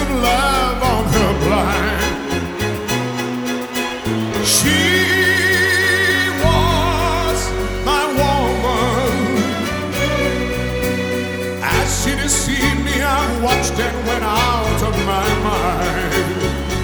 love on her blind. She was my woman. As she deceived me, I watched and went out of my mind.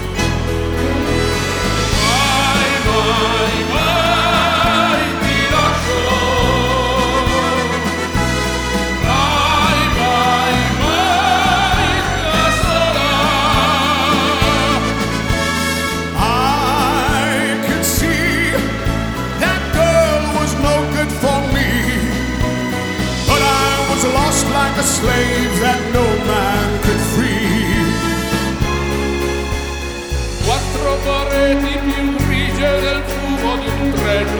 Like a slave that no man could free. Quattro pareti più grigie del fumo di un treno.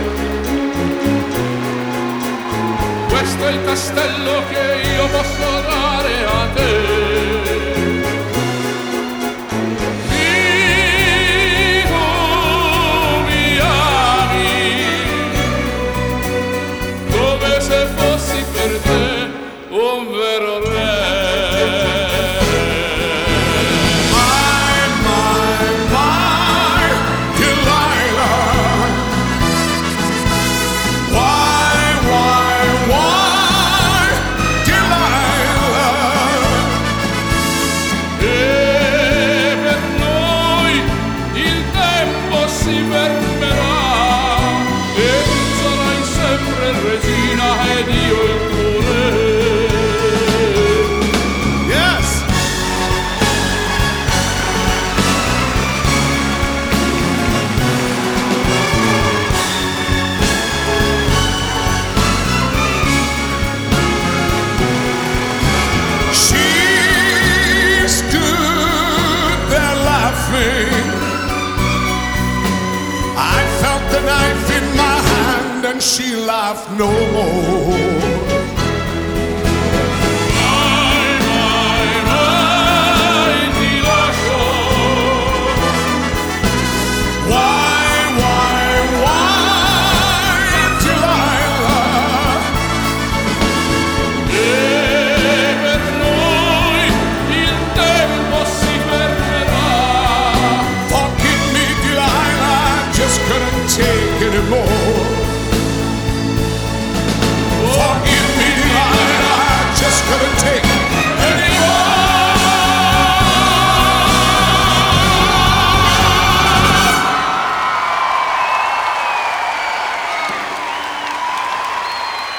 Questo è il castello che io posso dare a te. Un vero re. My Delilah. Why, Delilah? E per noi il tempo si fermerà e tu sarai sempre regina ed io il tuo re. I felt the knife in my hand and she laughed no more.